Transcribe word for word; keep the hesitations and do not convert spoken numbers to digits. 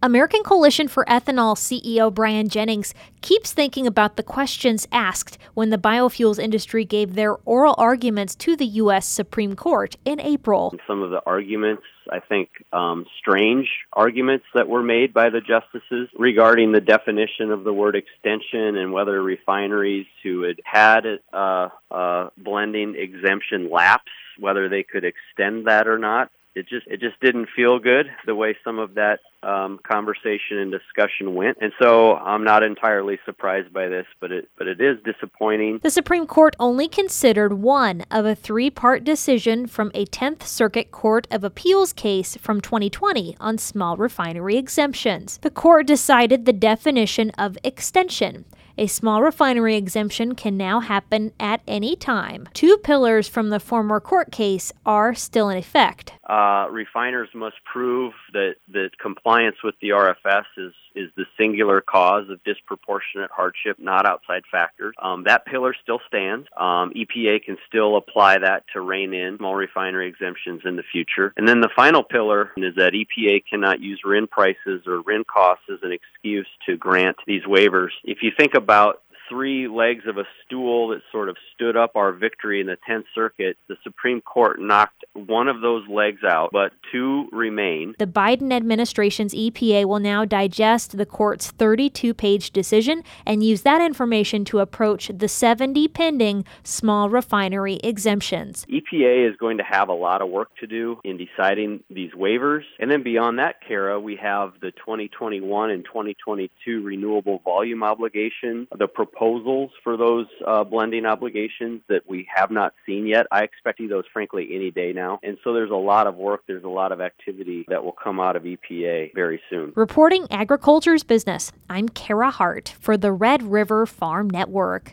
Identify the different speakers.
Speaker 1: American Coalition for Ethanol C E O Brian Jennings keeps thinking about the questions asked when the biofuels industry gave their oral arguments to the U S Supreme Court in April.
Speaker 2: Some of the arguments, I think, um, strange arguments that were made by the justices regarding the definition of the word extension and whether refineries who had had a, a blending exemption lapse, whether they could extend that or not. It just it just didn't feel good the way some of that um, conversation and discussion went, and so I'm not entirely surprised by this, but it but it is disappointing.
Speaker 1: The Supreme Court only considered one of a three-part decision from a Tenth Circuit Court of Appeals case from twenty twenty on small refinery exemptions. The court decided the definition of extension. A small refinery exemption can now happen at any time. Two pillars from the former court case are still in effect.
Speaker 2: Uh, refiners must prove that, that compliance with the R F S is, is the singular cause of disproportionate hardship, not outside factors. Um, that pillar still stands. Um, E P A can still apply that to rein in small refinery exemptions in the future. And then the final pillar is that E P A cannot use R I N prices or R I N costs as an excuse to grant these waivers. If you think about three legs of a stool that sort of stood up our victory in the Tenth Circuit, the Supreme Court knocked one of those legs out, but two remain.
Speaker 1: The Biden administration's E P A will now digest the court's thirty-two page decision and use that information to approach the seventy pending small refinery exemptions.
Speaker 2: E P A is going to have a lot of work to do in deciding these waivers. And then beyond that, Kara, we have the twenty twenty-one and twenty twenty-two renewable volume obligation, the proposals for those uh, blending obligations that we have not seen yet. I expect those, frankly, any day now. And so there's a lot of work, there's a lot of activity that will come out of E P A very soon.
Speaker 1: Reporting Agriculture's Business, I'm Kara Hart for the Red River Farm Network.